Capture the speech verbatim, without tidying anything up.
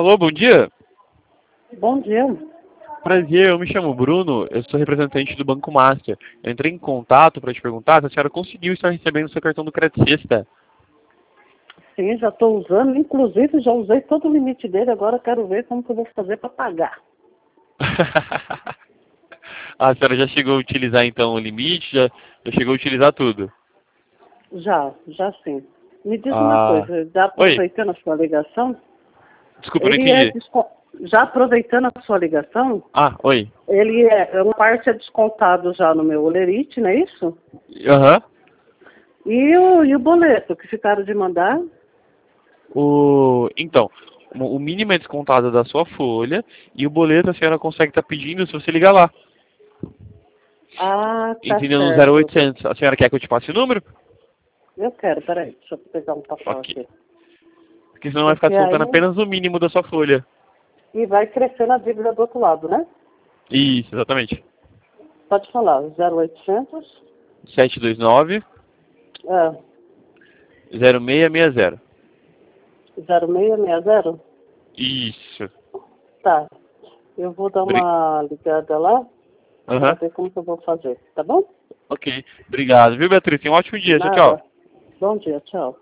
Alô, bom dia. Bom dia. Prazer, eu me chamo Bruno, eu sou representante do Banco Master. Eu entrei em contato para te perguntar se a senhora conseguiu estar recebendo seu cartão do Crédito Sexta. Sim, já estou usando, inclusive já usei todo o limite dele, agora quero ver como que eu vou fazer para pagar. A senhora já chegou a utilizar então o limite? Já, já chegou a utilizar tudo? Já, já sim. Me diz uma Ah, coisa, já oi, aproveitando a sua ligação, desculpa, eu não ele é entendi. desco- já aproveitando a sua ligação, Ah, oi. ele é, uma parte é descontado já no meu olerite, não é isso? Aham. E o, e o boleto que ficaram de mandar? O... Então, o o mínimo é descontado da sua folha e o boleto a senhora consegue estar pedindo se você ligar lá. Ah, tá Entendeu? No zero certo. oitocentos. A senhora quer que eu te passe o número? Eu quero, peraí, deixa eu pegar um papel Ok. aqui. Porque senão vai ficar Porque descontando aí, apenas o mínimo da sua folha. e vai crescendo a dívida do outro lado, né? Isso, exatamente. Pode falar, zero oitocentos, sete dois nove, é, zero seis seis zero. zero seis seis zero? Isso. Tá. Eu vou dar Bri- uma ligada lá para Aham. ver como que eu vou fazer, tá bom? Ok. Obrigado, viu, Beatriz? Tenha um ótimo dia. Tchau, tchau. Nada. Bom dia, tchau.